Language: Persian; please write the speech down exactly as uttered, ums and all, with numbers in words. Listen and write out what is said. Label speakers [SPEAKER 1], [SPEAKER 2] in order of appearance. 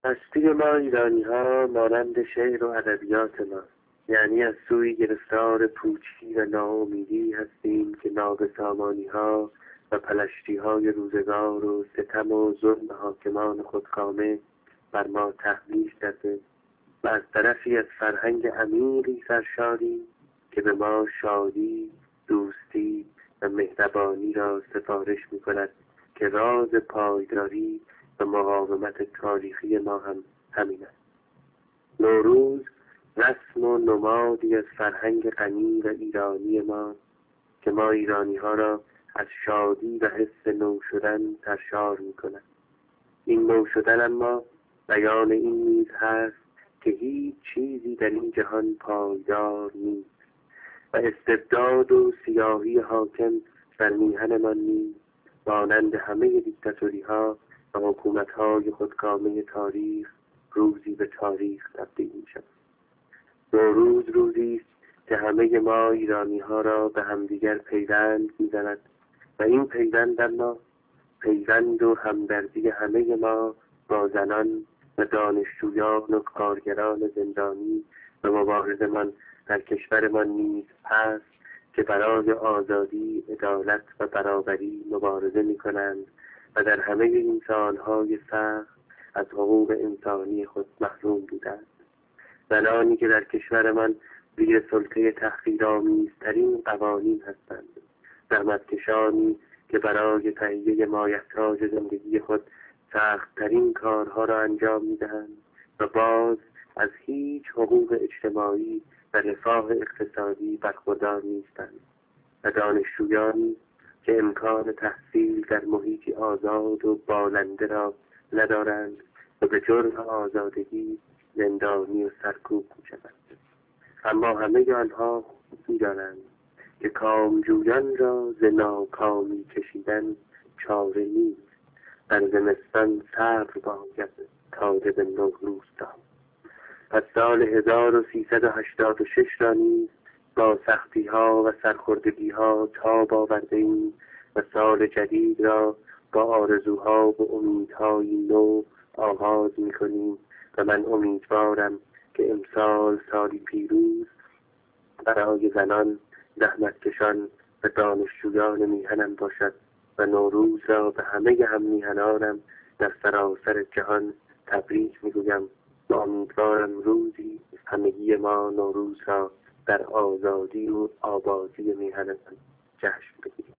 [SPEAKER 1] هستی ما ایرانی ها مانند شعر و ادبیات ما، یعنی از سوی گرفتار پوچی و ناامیدی هستیم که نابسامانی ها و پلشتی های روزگار و ستم و ظلم حاکمان خودکامه بر ما تحمیل کرده و از طرفی از فرهنگ عمیقی سرشاریم که به ما شادی، دوستی و مهربانی را سفارش می کند که راز پایداری و مقاومت تاریخی ما هم همین است. نوروز رسم و نمادی از فرهنگ غنی و ایرانی ما که ما ایرانی ها را از شادی و حس نو شدن سرشار می کند. این نو شدن اما بیان این نیز هست که هیچ چیزی در این جهان پایدار نیست و استبداد و سیاهی حاکم بر میهنمان نیز مانند همه دیکتاتوری ها و حکومت های خودکامه تاریخ روزی به تاریخ تبدیل می شود. نوروز روزی است که همه ما ایرانی ها را به همدیگر پیوند می زند و این پیوند اما پیوند و همدردی همه ما با زنان و دانشجویان و کارگران زندانی و مبارزمان در کشورمان نیز هست که برای آزادی، عدالت و برابری مبارزه می کنند و در همه این سالهای سخت از حقوق انسانی خود محروم بودند. زنانی که در کشورمان زیر سلطه تحقیرآمیزترین قوانین هستند، زحمتکشانی که برای تهیه مایحتاج زندگی خود سخت‌ترین کارها را انجام می‌دهند و باز از هیچ حقوق اجتماعی و رفاه اقتصادی برخوردار نیستند و دانشجویانی که امکان تحصیل در محیطی آزاد و بالنده را ندارند و به جرم آزادگی زندانی و سرکوب می‌شوند. اما همه آنها خوب می‌دانند که کامجویان را ز ناکامی کشیدن چاره نیست. در زمستان صبر باید تا به نوروز داد. پس سال هزار و سیصد و هشتاد و شش را نیز با سختی ها و سرخوردگی ها تاب آورده ایم و سال جدید را با آرزوها و امیدهای نو آغاز می کنیم و من امیدوارم که امسال سالی پیروز برای زنان، زحمتکشان و دانشجویان میهنم باشد و نوروز را به همه هم میهنانم در سراسر جهان تبریک میگویم و امیدوارم روزی همگی ما نوروز را در آزادی و آبادی میهنمان جشن بگیریم.